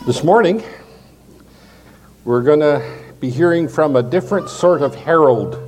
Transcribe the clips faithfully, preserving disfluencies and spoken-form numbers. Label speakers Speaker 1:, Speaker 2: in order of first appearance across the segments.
Speaker 1: This morning, we're going to be hearing from a different sort of herald.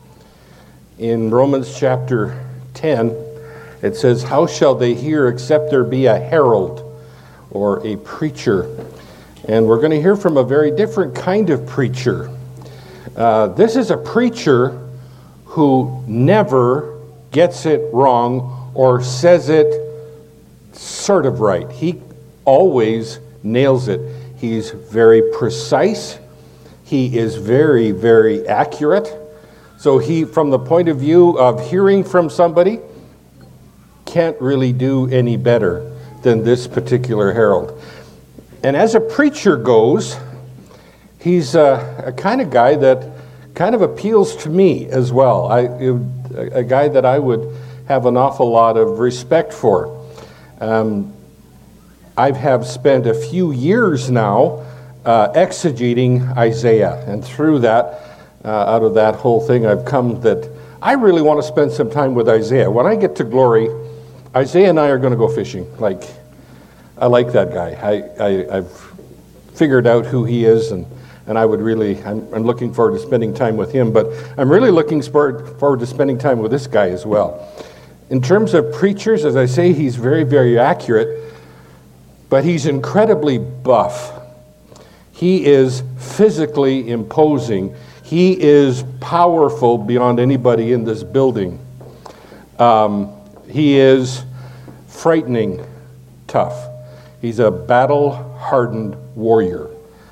Speaker 1: In Romans chapter ten, it says, "How shall they hear except there be a herald," or a preacher? And we're going to hear from a very different kind of preacher. Uh, this is a preacher who never gets it wrong or says it sort of right. He always nails it. He's very precise. He is very, very accurate. So he, from the point of view of hearing from somebody, can't really do any better than this particular herald. And as a preacher goes, he's a, a kind of guy that kind of appeals to me as well. I, a guy that I would have an awful lot of respect for. Um, I have spent a few years now uh, exegeting Isaiah, and through that, uh, out of that whole thing, I've come that I really want to spend some time with Isaiah. When I get to glory, Isaiah and I are going to go fishing. Like, I like that guy. I, I, I've figured out who he is, and, and I would really, I'm, I'm looking forward to spending time with him, but I'm really looking forward, forward to spending time with this guy as well. In terms of preachers, as I say, he's very, very accurate. But he's incredibly buff. He is physically imposing. He is powerful beyond anybody in this building. Um, he is frightening tough. He's a battle-hardened warrior.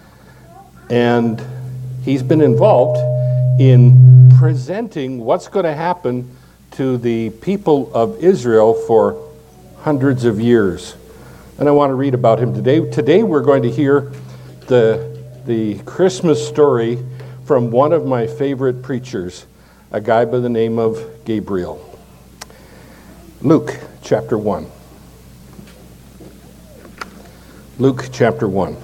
Speaker 1: And he's been involved in presenting what's going to happen to the people of Israel for hundreds of years. And I want to read about him today. Today we're going to hear the, the Christmas story from one of my favorite preachers, a guy by the name of Gabriel. Luke chapter one. Luke chapter one.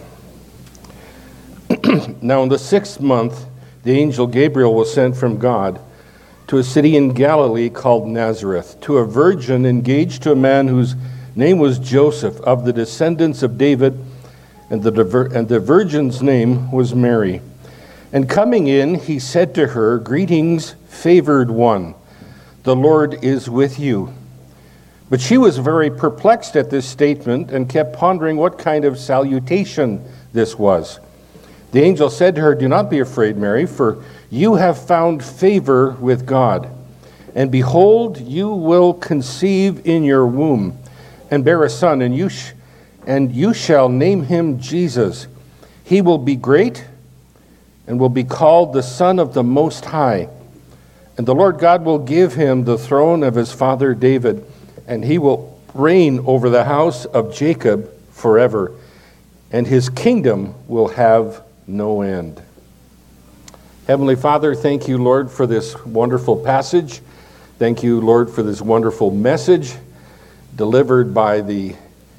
Speaker 1: Now in the sixth month, the angel Gabriel was sent from God to a city in Galilee called Nazareth, to a virgin engaged to a man whose name was Joseph, of the descendants of David, and the, and the virgin's name was Mary. And coming in, he said to her, "Greetings, favored one, the Lord is with you." But she was very perplexed at this statement and kept pondering what kind of salutation this was. The angel said to her, "Do not be afraid, Mary, for you have found favor with God. And behold, you will conceive in your womb and bear a son, and you sh- and you shall name him Jesus. He will be great and will be called the Son of the Most High. And the Lord God will give him the throne of his father David, and he will reign over the house of Jacob forever, and his kingdom will have no end." Heavenly Father, thank you, Lord, for this wonderful passage. Thank you, Lord, for this wonderful message delivered by the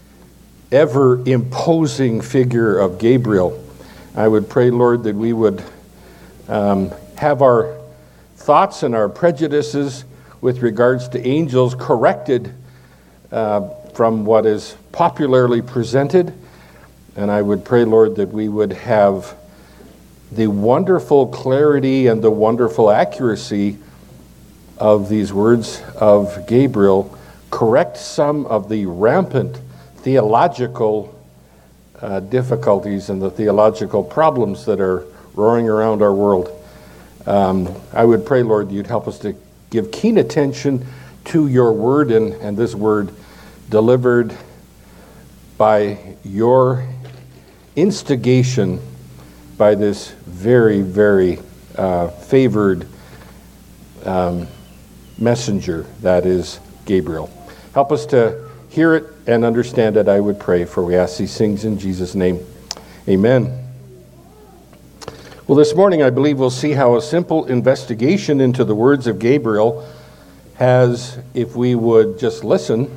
Speaker 1: ever-imposing figure of Gabriel. I would pray, Lord, that we would um, have our thoughts and our prejudices with regards to angels corrected uh, from what is popularly presented. And I would pray, Lord, that we would have the wonderful clarity and the wonderful accuracy of these words of Gabriel correct some of the rampant theological uh, difficulties and the theological problems that are roaring around our world. Um, I would pray, Lord, you'd help us to give keen attention to your word, and, and this word delivered by your instigation by this very, very uh, favored um, messenger that is Gabriel. Help us to hear it and understand it, I would pray, for we ask these things in Jesus' name. Amen. Well, this morning I believe we'll see how a simple investigation into the words of Gabriel has, if we would just listen,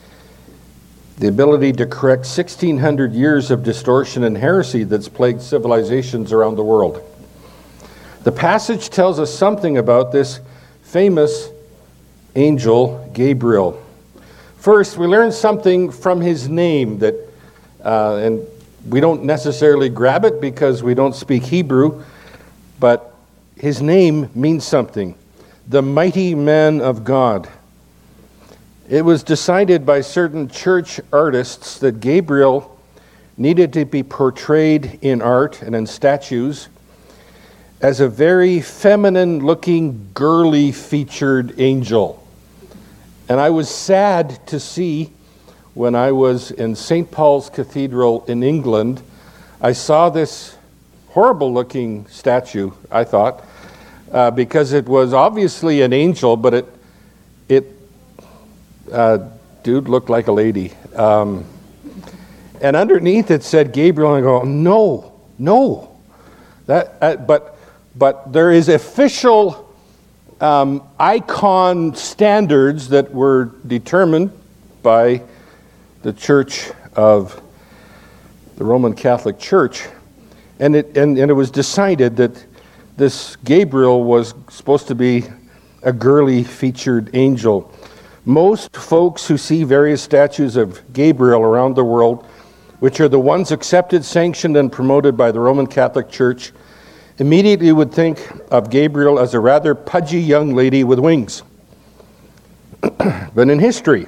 Speaker 1: the ability to correct sixteen hundred years of distortion and heresy that's plagued civilizations around the world. The passage tells us something about this famous angel, Gabriel. First, we learn something from his name that, uh, and we don't necessarily grab it because we don't speak Hebrew, but his name means something. The mighty man of God. It was decided by certain church artists that Gabriel needed to be portrayed in art and in statues as a very feminine-looking, girly-featured angel. And I was sad to see when I was in Saint Paul's Cathedral in England, I saw this horrible-looking statue, I thought, uh, because it was obviously an angel, but it, it, uh, dude looked like a lady. Um, and underneath it said Gabriel, and I go, no, no. That, uh, but, but there is official um, icon standards that were determined by the Church of the Roman Catholic Church, and it and, and it was decided that this Gabriel was supposed to be a girly featured angel. Most folks who see various statues of Gabriel around the world, which are the ones accepted, sanctioned, and promoted by the Roman Catholic Church, immediately would think of Gabriel as a rather pudgy young lady with wings. But in history,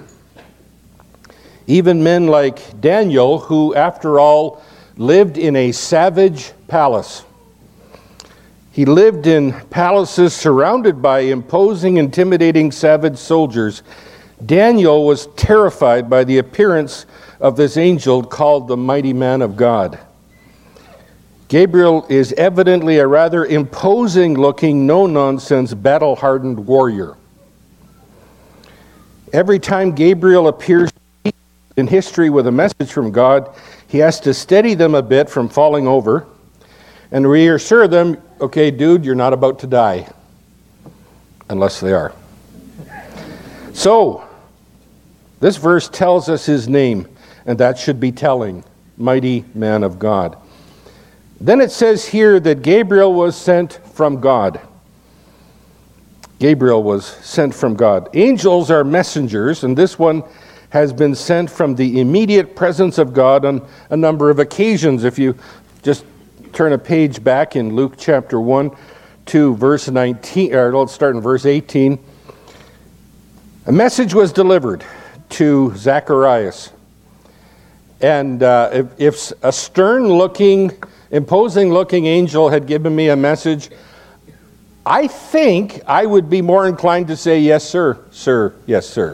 Speaker 1: even men like Daniel, who, after all, lived in a savage palace. He lived in palaces surrounded by imposing, intimidating, savage soldiers. Daniel was terrified by the appearance of this angel called the mighty man of God. Gabriel is evidently a rather imposing-looking, no-nonsense, battle-hardened warrior. Every time Gabriel appears in history with a message from God, he has to steady them a bit from falling over and reassure them, okay, dude, you're not about to die. Unless they are. So, this verse tells us his name, and that should be telling, mighty man of God. Then it says here that Gabriel was sent from God. Gabriel was sent from God. Angels are messengers, and this one has been sent from the immediate presence of God on a number of occasions. If you just turn a page back in Luke chapter one to verse nineteen, or let's start in verse eighteen. A message was delivered to Zacharias. And uh, if, if a stern-looking, imposing-looking angel had given me a message, I think I would be more inclined to say, yes, sir, sir, yes, sir.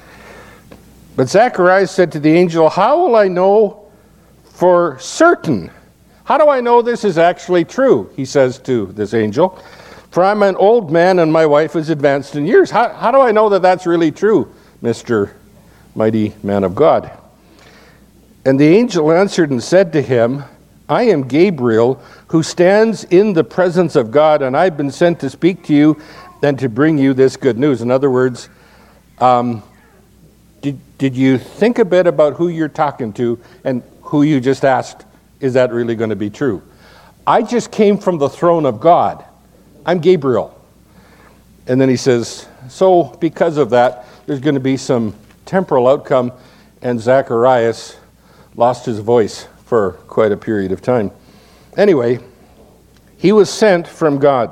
Speaker 1: But Zacharias said to the angel, how will I know for certain? How do I know this is actually true? He says to this angel, for I'm an old man and my wife is advanced in years. How, how do I know that that's really true, Mister Mighty Man of God? And the angel answered and said to him, I am Gabriel, who stands in the presence of God, and I've been sent to speak to you and to bring you this good news. In other words, um, Did, did you think a bit about who you're talking to and who you just asked, is that really going to be true? I just came from the throne of God. I'm Gabriel. And then he says, so because of that, there's going to be some temporal outcome, and Zacharias lost his voice for quite a period of time. Anyway, he was sent from God.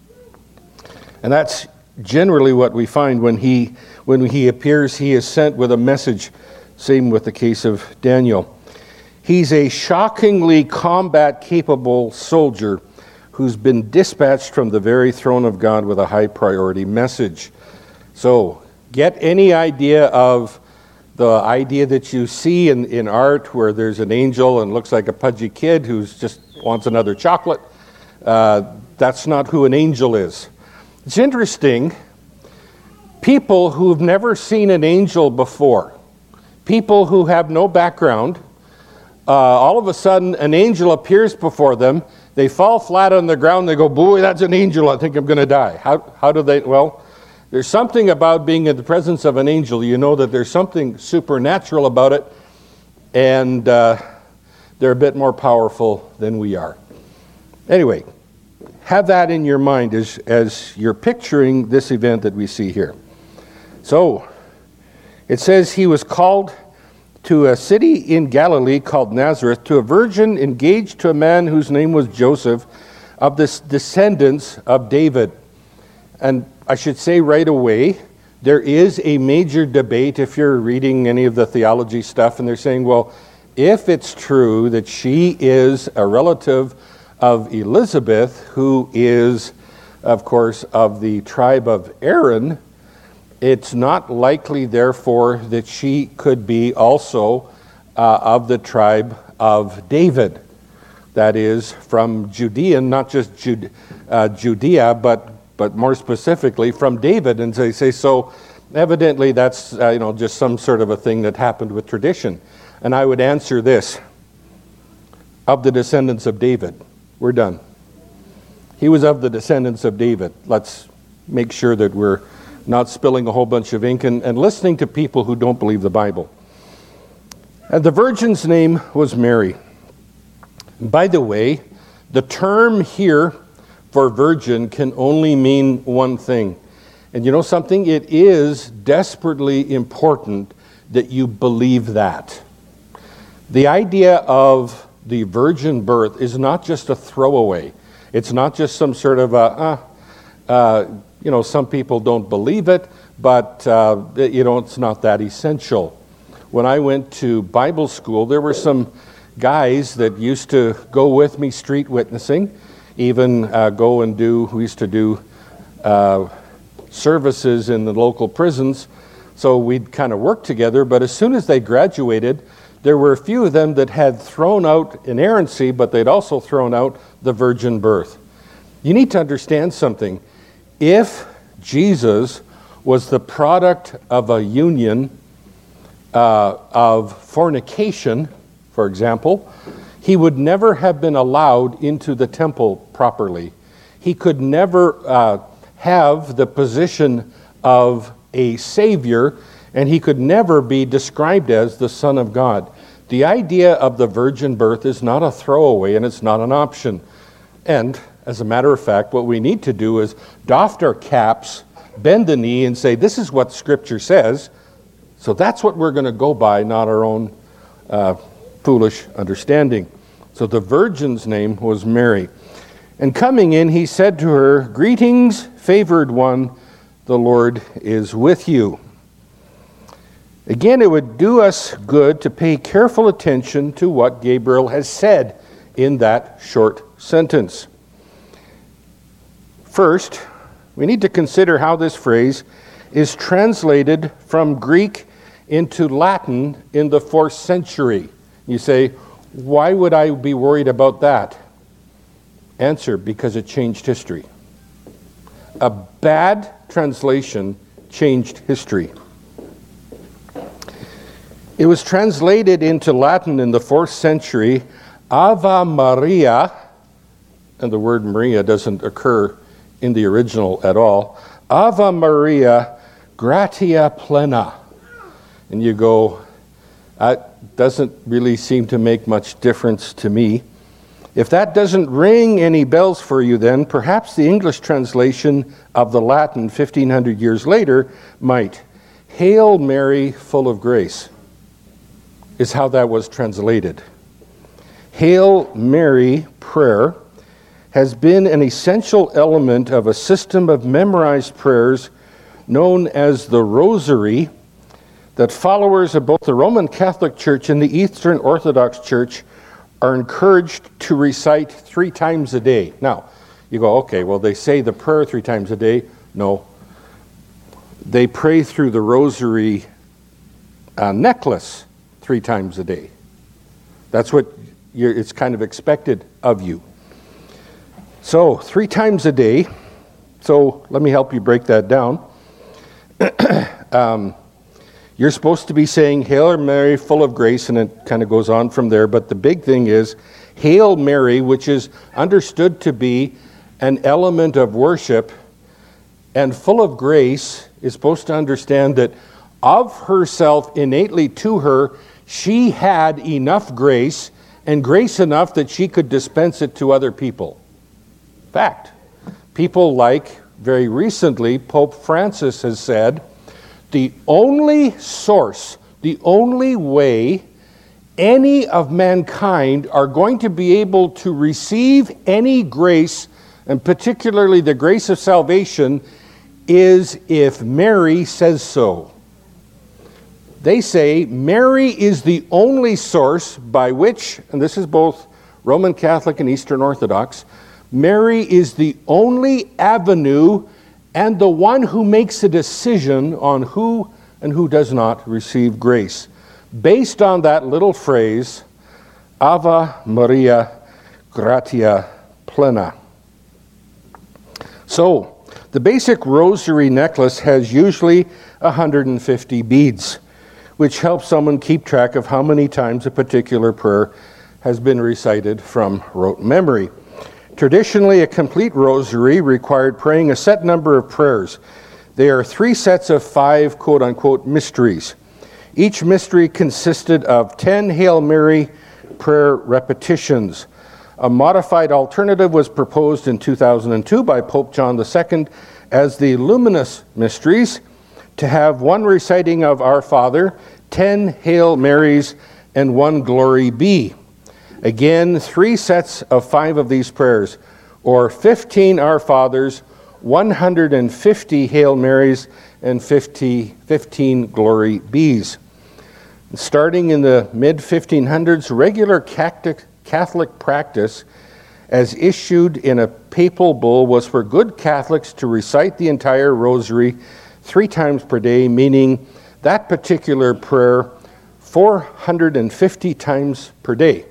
Speaker 1: And that's generally what we find when he when he appears, he is sent with a message. Same with the case of Daniel. He's a shockingly combat-capable soldier who's been dispatched from the very throne of God with a high-priority message. So, get any idea of the idea that you see in, in art where there's an angel and looks like a pudgy kid who just wants another chocolate. Uh, that's not who an angel is. It's interesting. People who've never seen an angel before, people who have no background, uh, all of a sudden an angel appears before them, they fall flat on the ground, they go, boy, that's an angel, I think I'm going to die. How, how do they, well, there's something about being in the presence of an angel, you know that there's something supernatural about it, and uh, they're a bit more powerful than we are. Anyway, have that in your mind as, as you're picturing this event that we see here. So, it says he was called to a city in Galilee called Nazareth, to a virgin engaged to a man whose name was Joseph, of the descendants of David. And I should say right away, there is a major debate if you're reading any of the theology stuff, and they're saying, well, if it's true that she is a relative of Elizabeth, who is, of course, of the tribe of Aaron, it's not likely, therefore, that she could be also uh, of the tribe of David. That is, from Judean, not just Jude, uh, Judea, but but more specifically from David. And they say, so evidently that's uh, you know just some sort of a thing that happened with tradition. And I would answer this: of the descendants of David. We're done. He was of the descendants of David. Let's make sure that we're not spilling a whole bunch of ink and, and listening to people who don't believe the Bible. And the virgin's name was Mary. By the way, the term here for virgin can only mean one thing. And you know something? It is desperately important that you believe that. The idea of the virgin birth is not just a throwaway. It's not just some sort of a, uh, uh, you know, some people don't believe it, but, uh, you know, it's not that essential. When I went to Bible school, there were some guys that used to go with me street witnessing, even uh, go and do, we used to do uh, services in the local prisons, so we'd kind of work together, but as soon as they graduated, there were a few of them that had thrown out inerrancy, but they'd also thrown out the virgin birth. You need to understand something. If Jesus was the product of a union uh, of fornication, for example, he would never have been allowed into the temple properly. He could never uh, have the position of a savior, and he could never be described as the Son of God. The idea of the virgin birth is not a throwaway, and it's not an option. And, as a matter of fact, what we need to do is doff our caps, bend the knee, and say, this is what Scripture says, so that's what we're going to go by, not our own uh, foolish understanding. So the virgin's name was Mary. And coming in, he said to her, greetings, favored one, the Lord is with you. Again, it would do us good to pay careful attention to what Gabriel has said in that short sentence. First, we need to consider how this phrase is translated from Greek into Latin in the fourth century. You say, why would I be worried about that? Answer, because it changed history. A bad translation changed history. It was translated into Latin in the fourth century, Ave Maria, and the word Maria doesn't occur in the original at all, Ave Maria, gratia plena. And you go, that doesn't really seem to make much difference to me. If that doesn't ring any bells for you then, perhaps the English translation of the Latin fifteen hundred years later might. Hail Mary, full of grace, is how that was translated. Hail Mary prayer has been an essential element of a system of memorized prayers known as the Rosary that followers of both the Roman Catholic Church and the Eastern Orthodox Church are encouraged to recite three times a day. Now, you go, okay, well, they say the prayer three times a day. No. They pray through the Rosary uh, necklace three times a day. That's what you're, it's kind of expected of you. So, three times a day. So, let me help you break that down. um, You're supposed to be saying, Hail Mary, full of grace, and it kind of goes on from there. But the big thing is, Hail Mary, which is understood to be an element of worship, and full of grace is supposed to understand that of herself, innately to her, she had enough grace, and grace enough that she could dispense it to other people. Fact. People like, very recently, Pope Francis has said, the only source the only way any of mankind are going to be able to receive any grace, and particularly the grace of salvation, is if Mary says so. They say Mary is the only source by which, and this is both Roman Catholic and Eastern Orthodox, Mary is the only avenue and the one who makes a decision on who and who does not receive grace, based on that little phrase, Ave Maria Gratia Plena. So, the basic rosary necklace has usually one hundred fifty beads, which helps someone keep track of how many times a particular prayer has been recited from rote memory. Traditionally, a complete rosary required praying a set number of prayers. They are three sets of five quote-unquote mysteries. Each mystery consisted of ten Hail Mary prayer repetitions. A modified alternative was proposed in two thousand two by Pope John the Second as the Luminous Mysteries, to have one reciting of Our Father, ten Hail Marys, and one Glory Be. Again, three sets of five of these prayers, or fifteen Our Fathers, one hundred fifty Hail Marys, and fifty, fifteen Glory Bees. Starting in the mid fifteen hundreds, regular Catholic, Catholic practice, as issued in a papal bull, was for good Catholics to recite the entire rosary three times per day, meaning that particular prayer four hundred fifty times per day.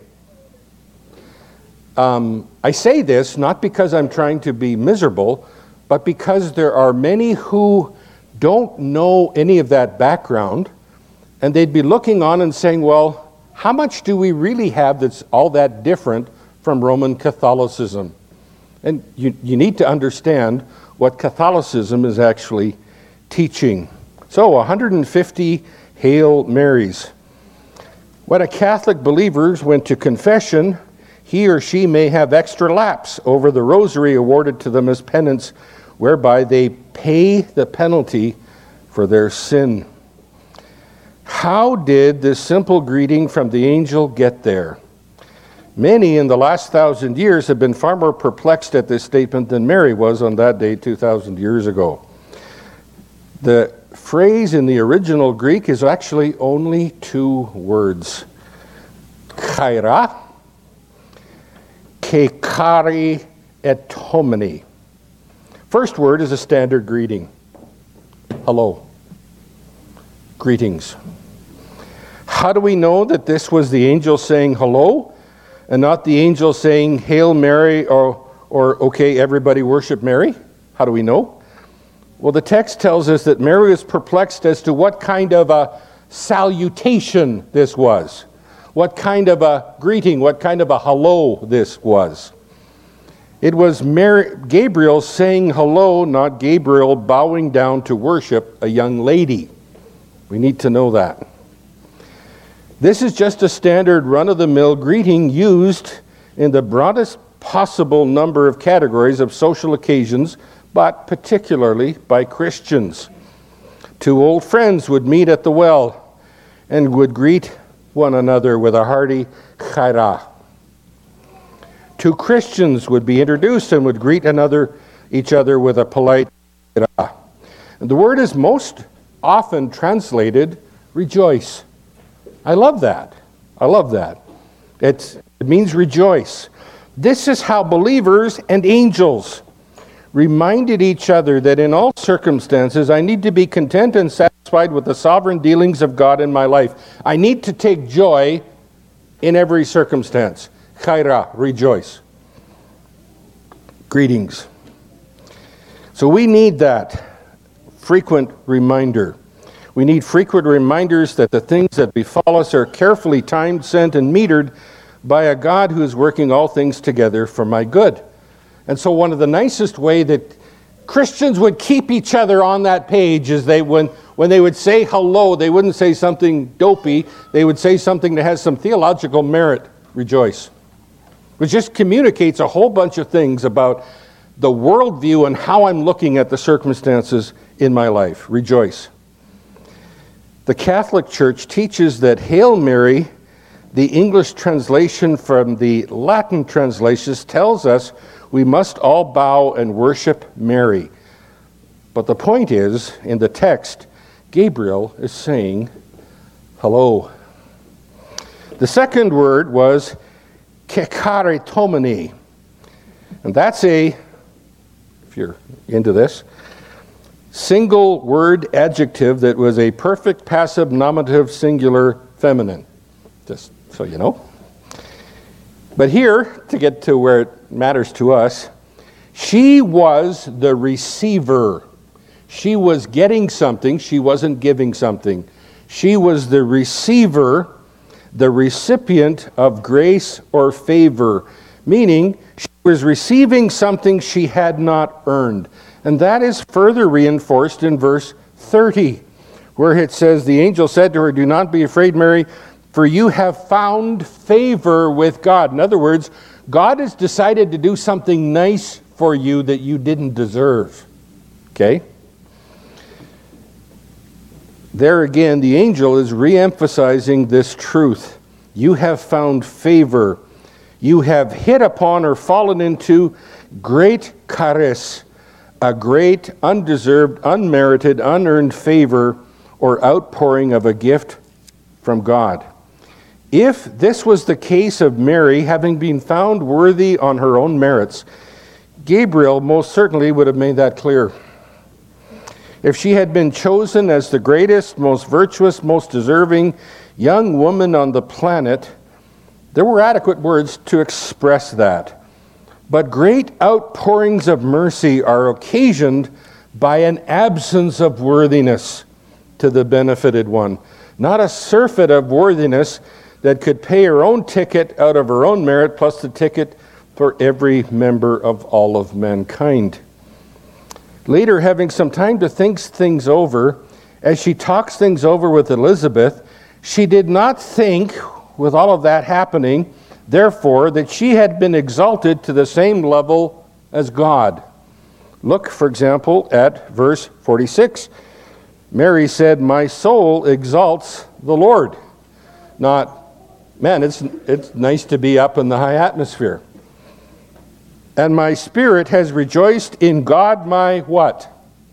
Speaker 1: Um, I say this not because I'm trying to be miserable, but because there are many who don't know any of that background, and they'd be looking on and saying, well, how much do we really have that's all that different from Roman Catholicism? And you, you need to understand what Catholicism is actually teaching. So, one hundred fifty Hail Marys. When a Catholic believer went to confession, he or she may have extra laps over the rosary awarded to them as penance, whereby they pay the penalty for their sin. How did this simple greeting from the angel get there? Many in the last thousand years have been far more perplexed at this statement than Mary was on that day two thousand years ago. The phrase in the original Greek is actually only two words. Chaira, kekari etomeni. First word is a standard greeting. Hello. Greetings. How do we know that this was the angel saying hello and not the angel saying Hail Mary or, or okay, everybody worship Mary? How do we know? Well, the text tells us that Mary was perplexed as to what kind of a salutation this was, what kind of a greeting, what kind of a hello this was. It was Mary, Gabriel saying hello, not Gabriel bowing down to worship a young lady. We need to know that. This is just a standard run-of-the-mill greeting used in the broadest possible number of categories of social occasions, but particularly by Christians. Two old friends would meet at the well and would greet one another with a hearty chaira. Two Christians would be introduced and would greet another, each other with a polite chaira. And the word is most often translated rejoice. I love that. I love that. It's, it means rejoice. This is how believers and angels reminded each other that in all circumstances I need to be content and satisfied with the sovereign dealings of God in my life. I need to take joy in every circumstance. Chaira, rejoice. Greetings. So we need that frequent reminder. We need frequent reminders that the things that befall us are carefully timed, sent, and metered by a God who is working all things together for my good. And so one of the nicest way that Christians would keep each other on that page is they when, when they would say hello, they wouldn't say something dopey. They would say something that has some theological merit. Rejoice. Which just communicates a whole bunch of things about the worldview and how I'm looking at the circumstances in my life. Rejoice. The Catholic Church teaches that Hail Mary, the English translation from the Latin translations, tells us we must all bow and worship Mary. But the point is, in the text, Gabriel is saying, hello. The second word was kecharitomene. And that's a, if you're into this, single word adjective that was a perfect passive nominative singular feminine. Just so you know. But here, to get to where it matters to us, she was the receiver. She was getting something, she wasn't giving something. She was the receiver, the recipient of grace or favor, meaning she was receiving something she had not earned. And that is further reinforced in verse thirty, where it says, the angel said to her, do not be afraid, Mary, for you have found favor with God. In other words, God has decided to do something nice for you that you didn't deserve. Okay? There again, the angel is re-emphasizing this truth. You have found favor. You have hit upon or fallen into great charis, a great, undeserved, unmerited, unearned favor or outpouring of a gift from God. If this was the case of Mary, having been found worthy on her own merits, Gabriel most certainly would have made that clear. If she had been chosen as the greatest, most virtuous, most deserving young woman on the planet, there were adequate words to express that. But great outpourings of mercy are occasioned by an absence of worthiness to the benefited one, not a surfeit of worthiness that could pay her own ticket out of her own merit, plus the ticket for every member of all of mankind. Later, having some time to think things over, as she talks things over with Elizabeth, she did not think, with all of that happening, therefore, that she had been exalted to the same level as God. Look, for example, at verse forty-six. Mary said, my soul exalts the Lord. Not, man, it's, it's nice to be up in the high atmosphere. And my spirit has rejoiced in God my what?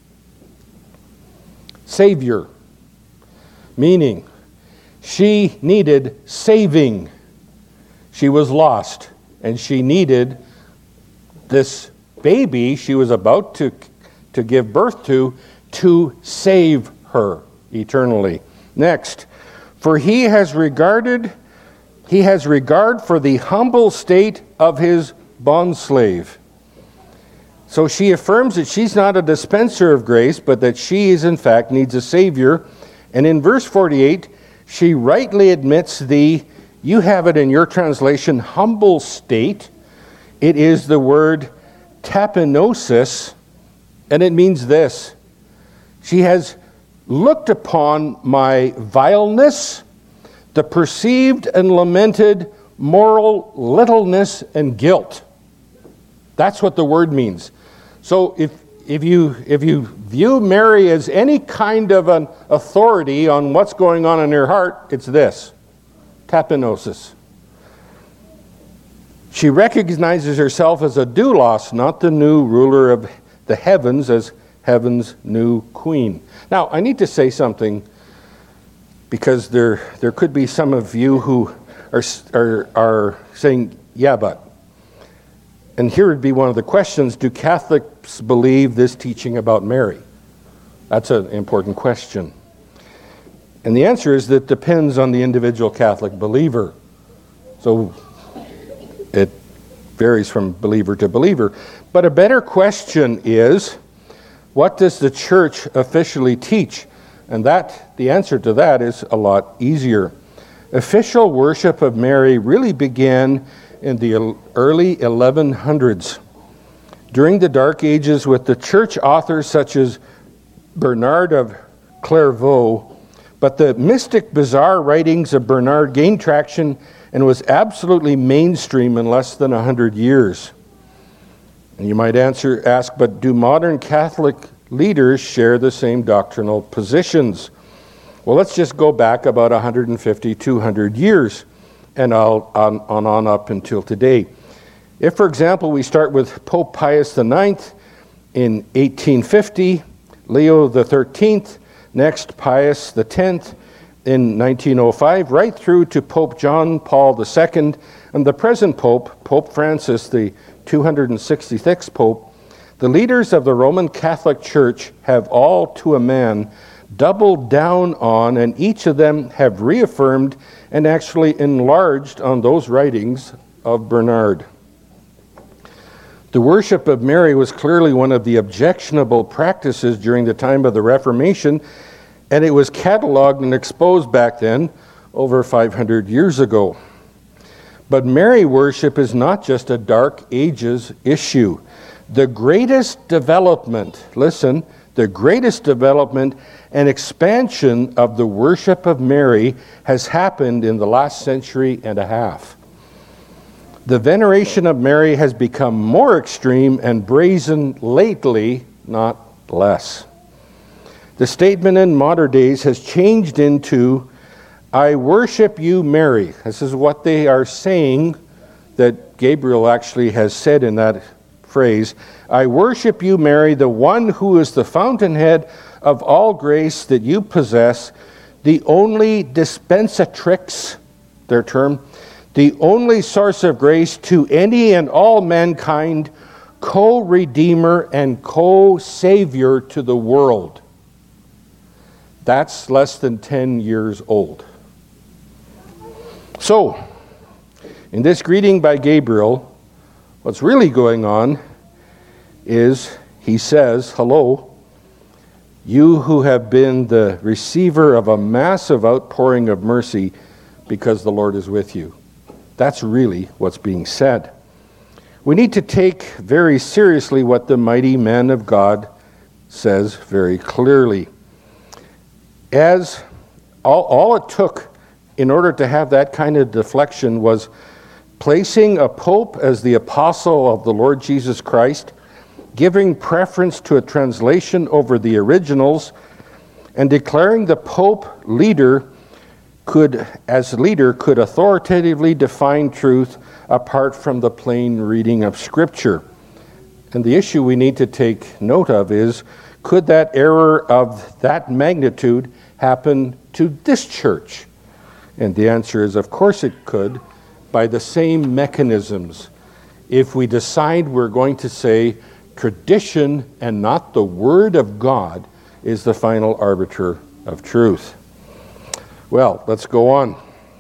Speaker 1: Savior. Meaning, she needed saving. She was lost, and she needed this baby she was about to, to give birth to, to save her eternally. Next, for he has regarded, he has regard for the humble state of his bondslave. So she affirms that she's not a dispenser of grace, but that she is in fact needs a Savior. And in verse forty-eight, she rightly admits the, you have it in your translation, humble state. It is the word tapinosis, and it means this. She has looked upon my vileness, the perceived and lamented moral littleness and guilt. That's what the word means. So if if you if you view Mary as any kind of an authority on what's going on in her heart, it's this: tapinosis. She recognizes herself as a doulos, not the new ruler of the heavens, as heaven's new queen. Now, I need to say something, because there there could be some of you who are are, are saying, yeah, but. And here would be one of the questions: do Catholics believe this teaching about Mary? That's an important question. And the answer is that it depends on the individual Catholic believer. So it varies from believer to believer. But a better question is, what does the church officially teach? And that the answer to that is a lot easier. Official worship of Mary really began in the early eleven hundreds, during the Dark Ages, with the church authors such as Bernard of Clairvaux. But the mystic, bizarre writings of Bernard gained traction and was absolutely mainstream in less than one hundred years. And you might answer, ask, but do modern Catholic leaders share the same doctrinal positions? Well, let's just go back about one hundred fifty, two hundred years, and I'll on, on on up until today. If, for example, we start with Pope Pius the ninth in eighteen fifty, Leo the thirteenth, next Pius the tenth in nineteen oh five, right through to Pope John Paul the second, and the present Pope, Pope Francis, the two hundred sixty-sixth Pope, the leaders of the Roman Catholic Church have all to a man doubled down on, and each of them have reaffirmed and actually enlarged on those writings of Bernard. The worship of Mary was clearly one of the objectionable practices during the time of the Reformation, and it was cataloged and exposed back then, over five hundred years ago. But Mary worship is not just a Dark Ages issue. The greatest development, listen, the greatest development and expansion of the worship of Mary has happened in the last century and a half. The veneration of Mary has become more extreme and brazen lately, not less. The statement in modern days has changed into, "I worship you, Mary." This is what they are saying that Gabriel actually has said in that phrase. "I worship you, Mary, the one who is the fountainhead of all grace that you possess, the only dispensatrix," their term, "the only source of grace to any and all mankind, co-redeemer and co-savior to the world." That's less than ten years old. So, in this greeting by Gabriel, what's really going on is he says, "Hello, you who have been the receiver of a massive outpouring of mercy because the Lord is with you." That's really what's being said. We need to take very seriously what the mighty man of God says very clearly. As all, all it took in order to have that kind of deflection was placing a pope as the apostle of the Lord Jesus Christ, giving preference to a translation over the originals, and declaring the pope leader could, as leader, could authoritatively define truth apart from the plain reading of Scripture. And the issue we need to take note of is, could that error of that magnitude happen to this church? And the answer is, of course it could, by the same mechanisms. If we decide we're going to say tradition and not the Word of God is the final arbiter of truth. Well, let's go on.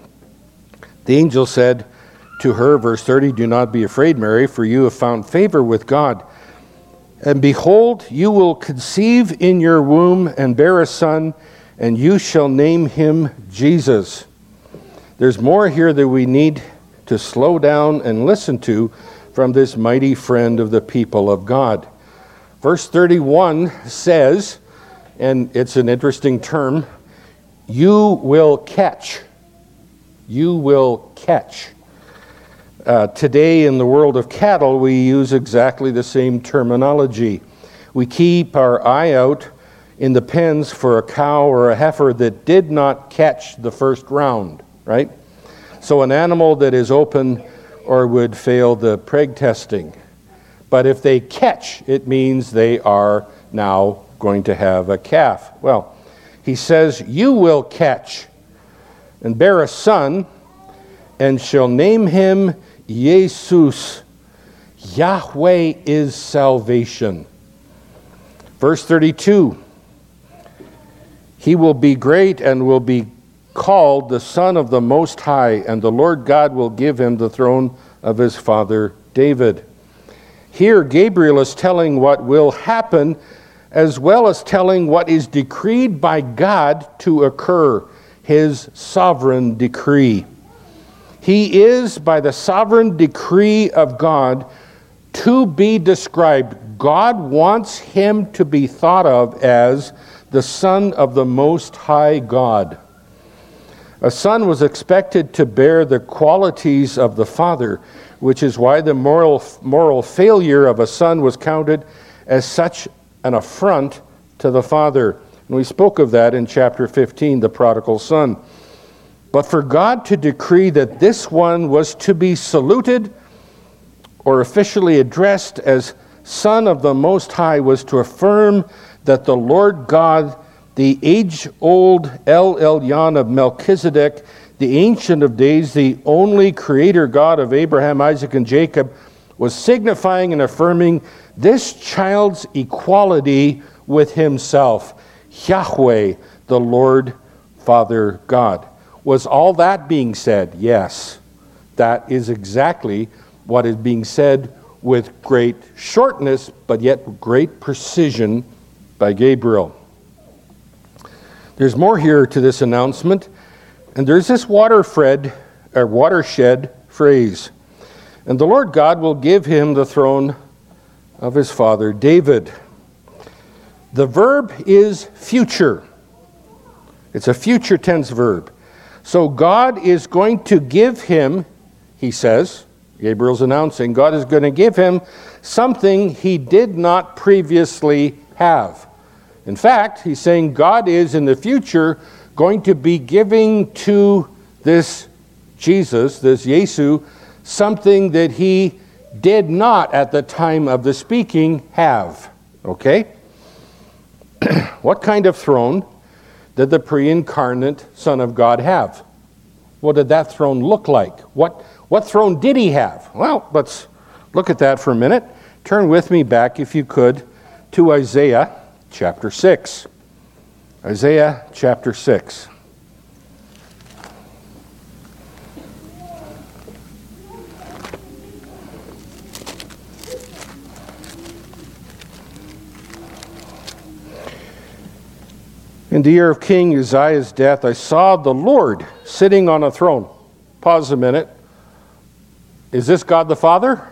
Speaker 1: The angel said to her, verse thirty, "Do not be afraid, Mary, for you have found favor with God. And behold, you will conceive in your womb and bear a son, and you shall name him Jesus." There's more here that we need to slow down and listen to from this mighty friend of the people of God. Verse thirty-one says, and it's an interesting term, "You will catch." You will catch. Uh, today in the world of cattle, we use exactly the same terminology. We keep our eye out in the pens for a cow or a heifer that did not catch the first round, right? So an animal that is open or would fail the preg testing. But if they catch, it means they are now going to have a calf. Well, he says, "You will catch and bear a son, and shall name him Jesus." Yahweh is salvation. Verse thirty-two, "He will be great and will be called the Son of the Most High, and the Lord God will give him the throne of his father David." Here, Gabriel is telling what will happen, as well as telling what is decreed by God to occur, his sovereign decree. He is, by the sovereign decree of God, to be described. God wants him to be thought of as the Son of the Most High God. A son was expected to bear the qualities of the father, which is why the moral, moral failure of a son was counted as such an affront to the father. And we spoke of that in chapter fifteen, the prodigal son. But for God to decree that this one was to be saluted or officially addressed as Son of the Most High was to affirm that the Lord God, the age-old El Elyon of Melchizedek, the Ancient of Days, the only Creator God of Abraham, Isaac, and Jacob, was signifying and affirming this child's equality with himself, Yahweh, the Lord Father God. Was all that being said? Yes. That is exactly what is being said with great shortness, but yet great precision by Gabriel. There's more here to this announcement, and there's this waterfred, or watershed phrase. And the Lord God will give him the throne of his father David. The verb is future. It's a future tense verb. So God is going to give him, he says, Gabriel's announcing, God is going to give him something he did not previously have. In fact, he's saying God is in the future going to be giving to this Jesus, this Yesu, something that he did not at the time of the speaking have. Okay? What kind of throne did the pre-incarnate Son of God have? What did that throne look like? What What throne did he have? Well, let's look at that for a minute. Turn with me back, if you could, to Isaiah chapter six. Isaiah chapter six. In the year of King Uzziah's death, I saw the Lord sitting on a throne. Pause a minute. Is this God the Father?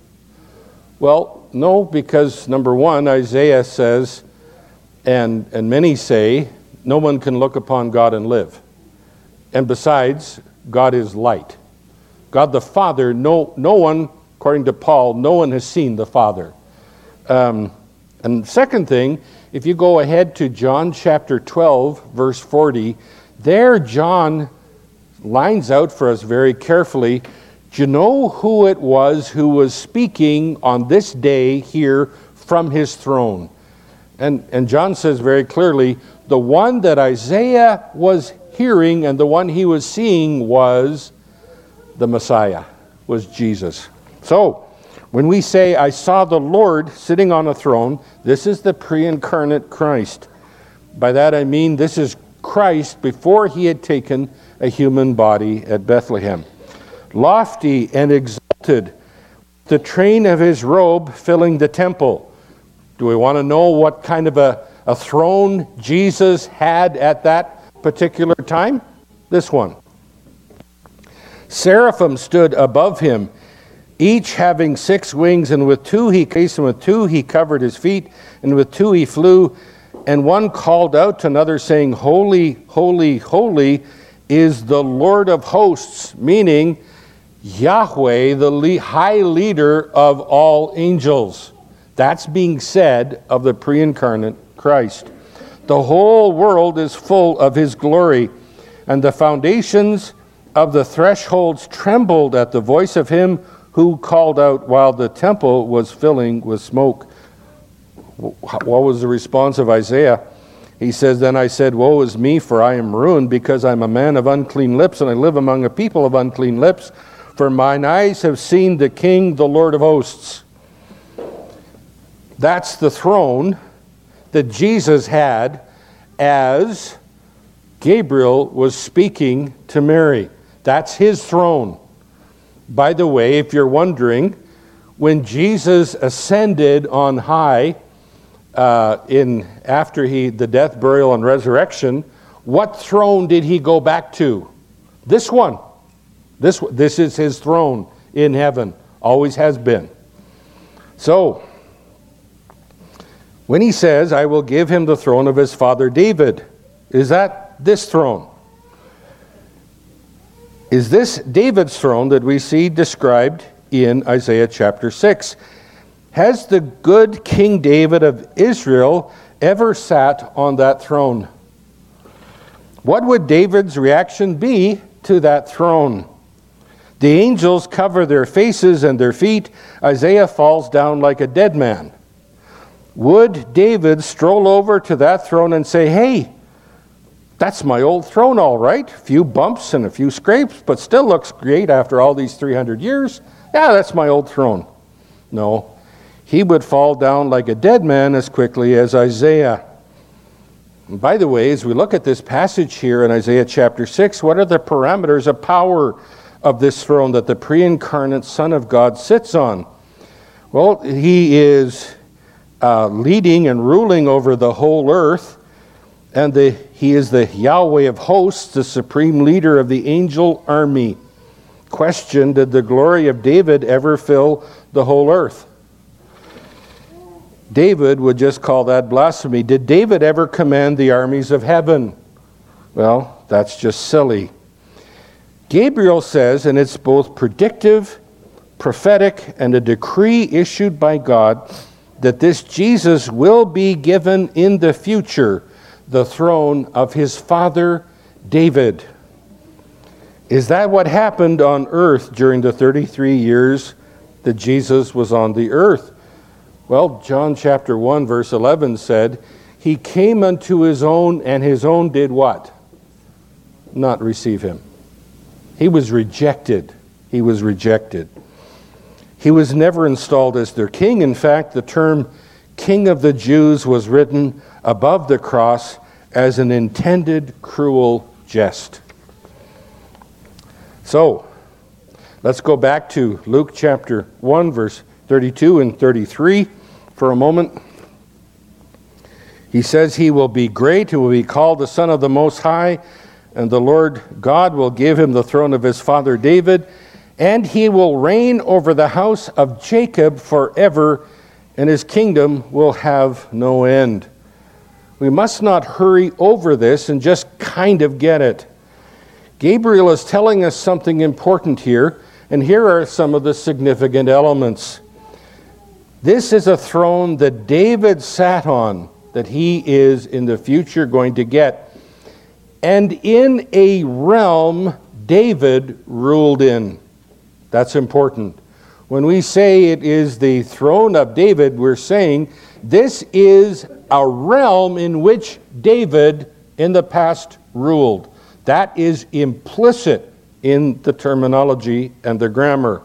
Speaker 1: Well, no, because number one, Isaiah says, and, and many say, no one can look upon God and live. And besides, God is light. God the Father, no, no one, according to Paul, no one has seen the Father. Um, and second thing, if you go ahead to John chapter twelve, verse forty, there John lines out for us very carefully, do you know who it was who was speaking on this day here from his throne? And, and John says very clearly, the one that Isaiah was hearing and the one he was seeing was the Messiah, was Jesus. So, when we say, I saw the Lord sitting on a throne, this is the pre-incarnate Christ. By that I mean this is Christ before he had taken a human body at Bethlehem. Lofty and exalted, the train of his robe filling the temple. Do we want to know what kind of a, a throne Jesus had at that particular time? This one. Seraphim stood above him, each having six wings, and with two he cased, and with two he covered his feet, and with two he flew. And one called out to another, saying, Holy, holy, holy is the Lord of hosts, meaning Yahweh, the high leader of all angels. That's being said of the pre-incarnate Christ. The whole world is full of his glory, and the foundations of the thresholds trembled at the voice of him who called out while the temple was filling with smoke. What was the response of Isaiah? He says, Then I said, Woe is me, for I am ruined, because I am a man of unclean lips, and I live among a people of unclean lips. For mine eyes have seen the King, the Lord of hosts. That's the throne that Jesus had as Gabriel was speaking to Mary. That's his throne. By the way, if you're wondering, when Jesus ascended on high uh, in after he the death, burial, and resurrection, what throne did he go back to? This one. This, this is his throne in heaven. Always has been. So, when he says, I will give him the throne of his father David, is that this throne? Is this David's throne that we see described in Isaiah chapter six? Has the good King David of Israel ever sat on that throne? What would David's reaction be to that throne? The angels cover their faces and their feet. Isaiah falls down like a dead man. Would David stroll over to that throne and say, hey, that's my old throne, all right. A few bumps and a few scrapes, but still looks great after all these three hundred years. Yeah, that's my old throne. No, he would fall down like a dead man as quickly as Isaiah. And by the way, as we look at this passage here in Isaiah chapter six, what are the parameters of power of this throne that the pre-incarnate Son of God sits on? Well, he is uh, leading and ruling over the whole earth, and the, he is the Yahweh of hosts, the supreme leader of the angel army. Question, did the glory of David ever fill the whole earth? David would just call that blasphemy. Did David ever command the armies of heaven? Well, that's just silly. Gabriel says, and it's both predictive, prophetic, and a decree issued by God, that this Jesus will be given in the future the throne of his father David. Is that what happened on earth during the thirty-three years that Jesus was on the earth? Well, John chapter one verse eleven said, he came unto his own, and his own did what? Not receive him. He was rejected. He was rejected. He was never installed as their king. In fact, the term King of the Jews was written above the cross as an intended cruel jest. So, let's go back to Luke chapter one, verse thirty-two and thirty-three for a moment. He says, he will be great, he will be called the Son of the Most High, and the Lord God will give him the throne of his father David, and he will reign over the house of Jacob forever, and his kingdom will have no end. We must not hurry over this and just kind of get it. Gabriel is telling us something important here, and here are some of the significant elements. This is a throne that David sat on, that he is in the future going to get, and in a realm David ruled in. That's important. When we say it is the throne of David, we're saying this is a realm in which David in the past ruled. That is implicit in the terminology and the grammar.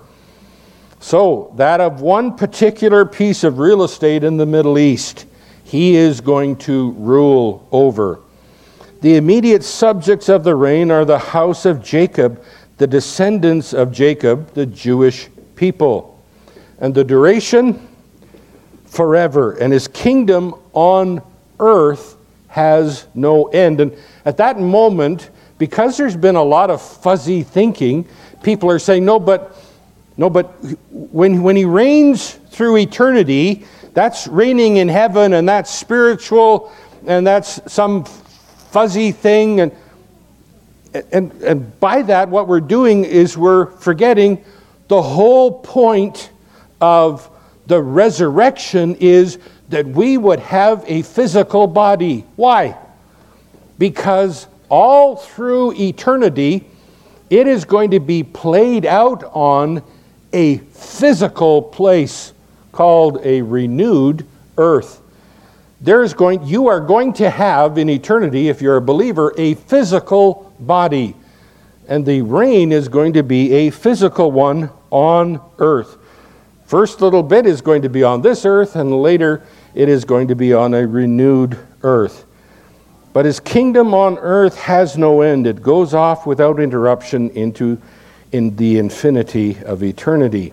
Speaker 1: So, that of one particular piece of real estate in the Middle East, he is going to rule over. The immediate subjects of the reign are the house of Jacob, the descendants of Jacob, the Jewish people. And the duration, forever. And his kingdom on earth has no end. And at that moment, because there's been a lot of fuzzy thinking, people are saying, no, but no, but when, when he reigns through eternity, that's reigning in heaven, and that's spiritual, and that's some fuzzy thing. And, and, and by that, what we're doing is we're forgetting the whole point of the resurrection is that we would have a physical body. Why? Because all through eternity, it is going to be played out on a physical place called a renewed earth. There's going, you are going to have in eternity, if you're a believer, a physical body. And the reign is going to be a physical one on earth. First little bit is going to be on this earth, and later it is going to be on a renewed earth. But his kingdom on earth has no end. It goes off without interruption into in the infinity of eternity.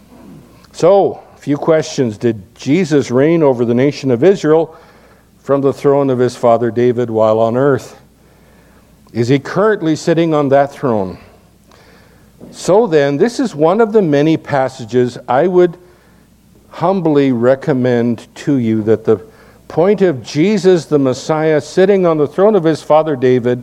Speaker 1: So, a few questions. Did Jesus reign over the nation of Israel from the throne of his father David while on earth? Is he currently sitting on that throne? So then, this is one of the many passages I would humbly recommend to you, that the point of Jesus the Messiah sitting on the throne of his father David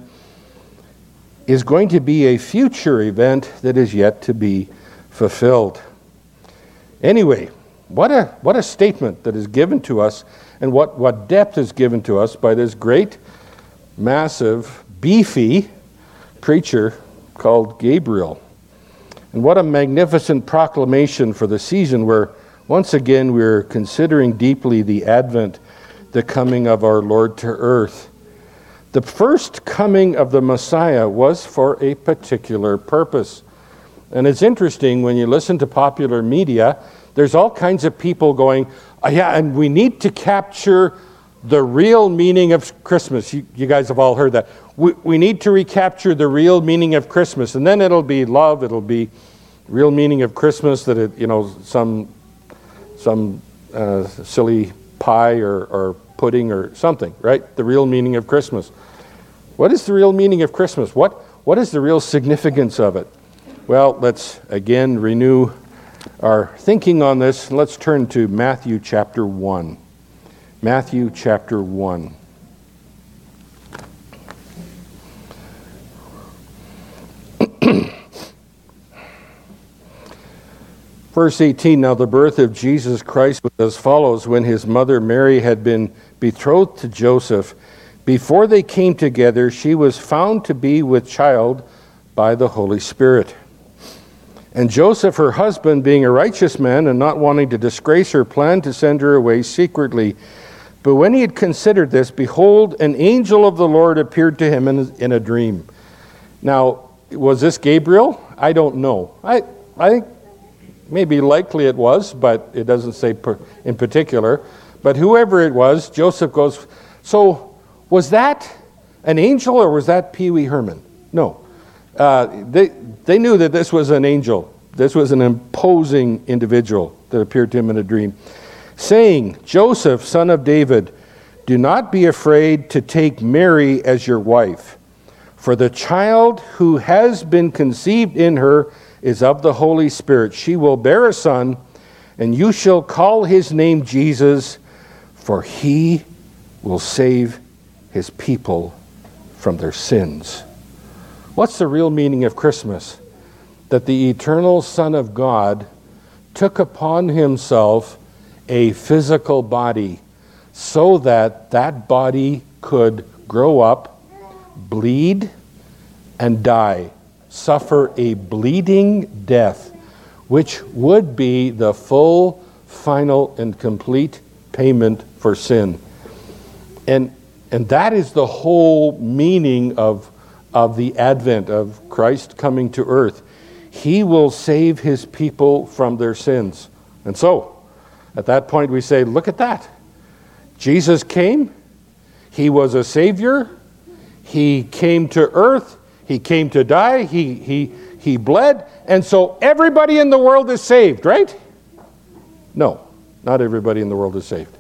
Speaker 1: is going to be a future event that is yet to be fulfilled. Anyway, what a what a statement that is given to us, and what, what depth is given to us by this great, massive, beefy preacher called Gabriel. And what a magnificent proclamation for the season where once again we're considering deeply the advent, the coming of our Lord to earth. The first coming of the Messiah was for a particular purpose. And it's interesting when you listen to popular media, there's all kinds of people going, oh, yeah, and we need to capture the real meaning of Christmas. You, you guys have all heard that. We, we need to recapture the real meaning of Christmas, and then it'll be love, it'll be real meaning of Christmas, that it, you know, some some uh, silly pie or, or pudding or something, right? The real meaning of Christmas. What is the real meaning of Christmas? What What is the real significance of it? Well, let's again renew our thinking on this. Let's turn to Matthew chapter one. Matthew chapter one. Verse eighteen, now the birth of Jesus Christ was as follows. When his mother Mary had been betrothed to Joseph, before they came together, she was found to be with child by the Holy Spirit. And Joseph, her husband, being a righteous man and not wanting to disgrace her, planned to send her away secretly. But when he had considered this, behold, an angel of the Lord appeared to him in, in a dream. Now, was this Gabriel? I don't know. I, I think maybe likely it was, but it doesn't say per, in particular. But whoever it was, Joseph goes, so was that an angel or was that Pee Wee Herman? No. Uh, they, they knew that this was an angel. This was an imposing individual that appeared to him in a dream, saying, Joseph, son of David, do not be afraid to take Mary as your wife, for the child who has been conceived in her is of the Holy Spirit. She will bear a son, and you shall call his name Jesus, for he will save his people from their sins. What's the real meaning of Christmas? That the eternal Son of God took upon himself a physical body so that that body could grow up, bleed, and die, suffer a bleeding death, which would be the full, final, and complete payment for sin. And and that is the whole meaning of, of the advent of Christ coming to earth. He will save his people from their sins. And so, at that point we say, look at that. Jesus came. He was a Savior. He came to earth. He came to die. He, he, he bled. And so everybody in the world is saved, right? No, not everybody in the world is saved.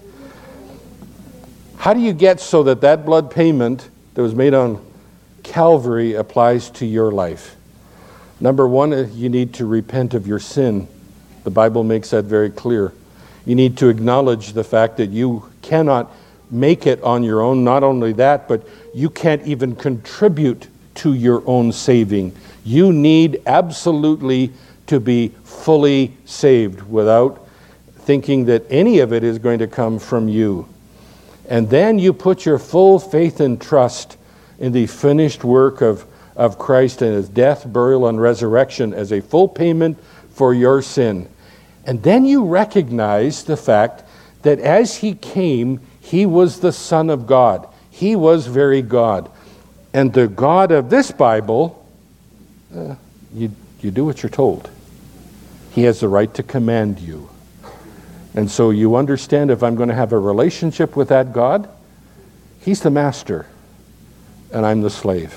Speaker 1: How do you get so that that blood payment that was made on Calvary applies to your life? Number one, you need to repent of your sin. The Bible makes that very clear. You need to acknowledge the fact that you cannot make it on your own. Not only that, but you can't even contribute to your own saving. You need absolutely to be fully saved without thinking that any of it is going to come from you. And then you put your full faith and trust in the finished work of, of Christ and his death, burial, and resurrection as a full payment for your sin. And then you recognize the fact that as he came, he was the Son of God. He was very God. And the God of this Bible, uh, you, you do what you're told. He has the right to command you. And so you understand, if I'm going to have a relationship with that God, he's the master and I'm the slave.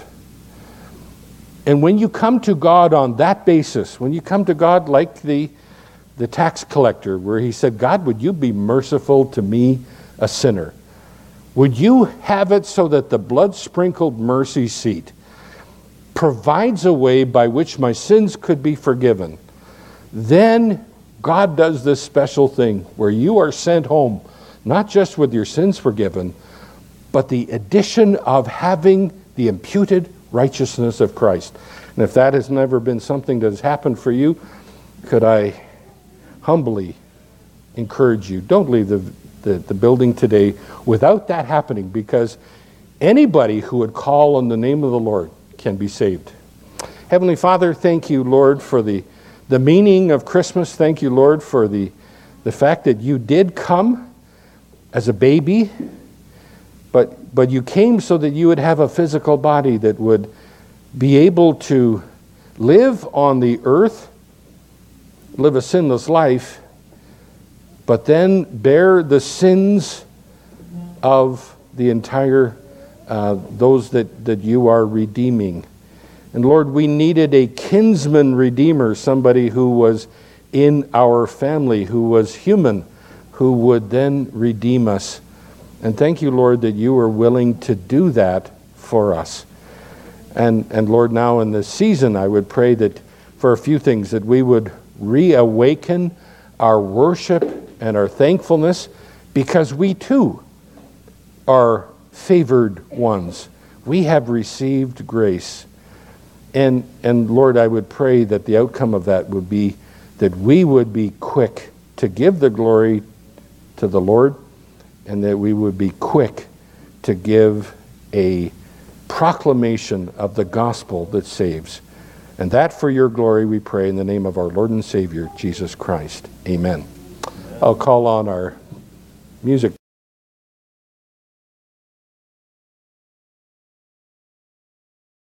Speaker 1: And when you come to God on that basis, when you come to God like the, the tax collector, where he said, God, would you be merciful to me, a sinner? Would you have it so that the blood-sprinkled mercy seat provides a way by which my sins could be forgiven? Then God does this special thing where you are sent home, not just with your sins forgiven, but the addition of having the imputed righteousness of Christ. And if that has never been something that has happened for you, could I humbly encourage you, don't leave the, the, the building today without that happening, because anybody who would call on the name of the Lord can be saved. Heavenly Father, thank you, Lord, for the, the meaning of Christmas. Thank you, Lord, for the, the fact that you did come as a baby, but, but you came so that you would have a physical body that would be able to live on the earth, live a sinless life, but then bear the sins of the entire, uh, those that, that you are redeeming. And Lord, we needed a kinsman redeemer, somebody who was in our family, who was human, who would then redeem us. And thank you, Lord, that you were willing to do that for us. And, and Lord, now in this season, I would pray that for a few things, that we would reawaken our worship and our thankfulness, because we too are favored ones. We have received grace. And, and Lord, I would pray that the outcome of that would be that we would be quick to give the glory to the Lord, and that we would be quick to give a proclamation of the gospel that saves. And that for your glory we pray in the name of our Lord and Savior, Jesus Christ. Amen. I'll call on our music